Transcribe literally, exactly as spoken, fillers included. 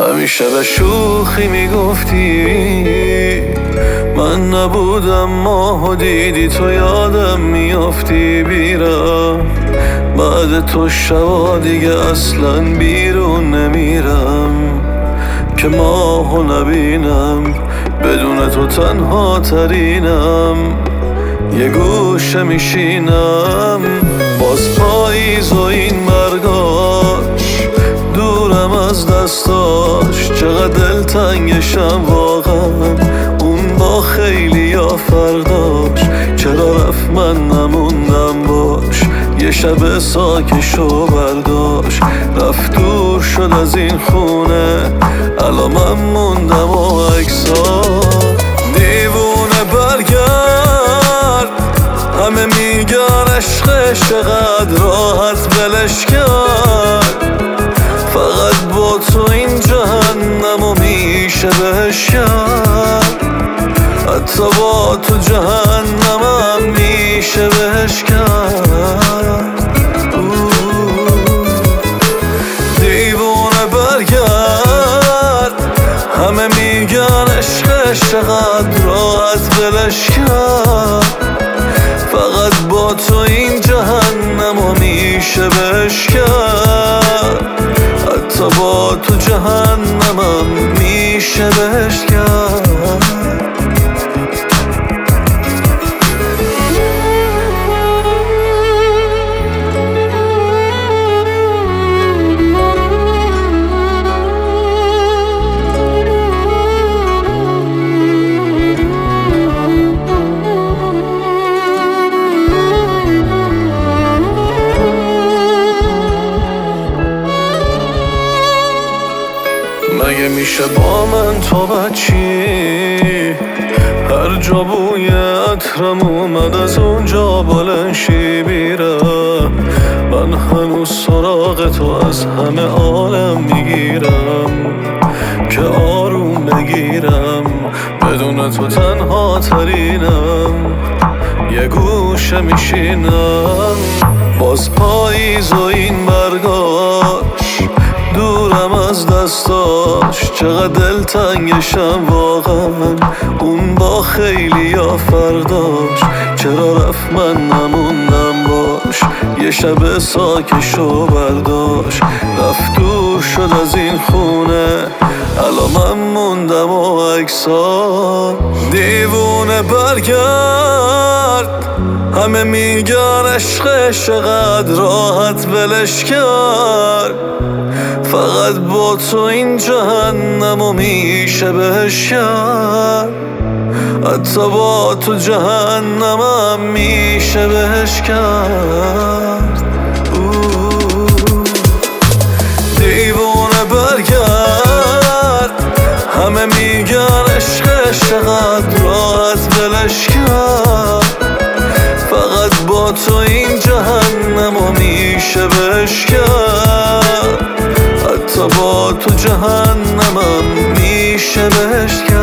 همیشه به شوخی میگفتی من نبودم ماهو دیدی تو یادم میافتی بیرم. بعد تو شبا دیگه اصلا بیرون نمیرم که ماهو نبینم، بدون تو تنها ترینم. یه گوشه میشینم باز پاییز و این برگاش، دورم از دستاش چقدر دلتنگشم واقعا. اون با خیلی یا فرداش چرا رفت من نموندم باش. یه شب ساکشو برداشت رفت دور شد از این خونه، الان من موندم و اکسا. دیوونه برگرد، همه میگن عشقش چقدر راحت بلش کرد. فقط با تو این جهنمو میشه بهش کرد، حتی با تو جهنمم میشه بهش کرد. دیوونه برگرد، همه میگن عشقش چقدر راحت بلش کرد. فقط با تو این جهنمو میشه بهش کرد، حتی با تو جهنمم میشه بهش کرد. مگه میشه با من تو بچی؟ هر جا بوی عطرم اومد از اونجا بلنشی بیرم. من هنوز سراغ تو از همه عالم میگیرم که آروم بگیرم، بدون تو تنها ترینم. یه گوشه میشینم باز پاییز و این برگاش، دورم از دستاش چقدر دلتنگشم واقعا. اون با خیلی یا فرداش چرا رفت من نموندم باش. یه شب ساکشو برداشت رفت دور شد از این خونه، الان من موندم و اکسا. دیوونه برگرد، همه میگن عشقش چقدر راحت بلش کرد. فقط با تو این جهنمو میشه بهش کرد، حتی با تو جهنمم میشه بهش کرد. دیوونه برگرد، همه میگن عشقش چقدر راحت بلش کرد. فقط با تو این جهنمو میشه بهش کرد، حتی با تو جهنمم میشه بهش کرد.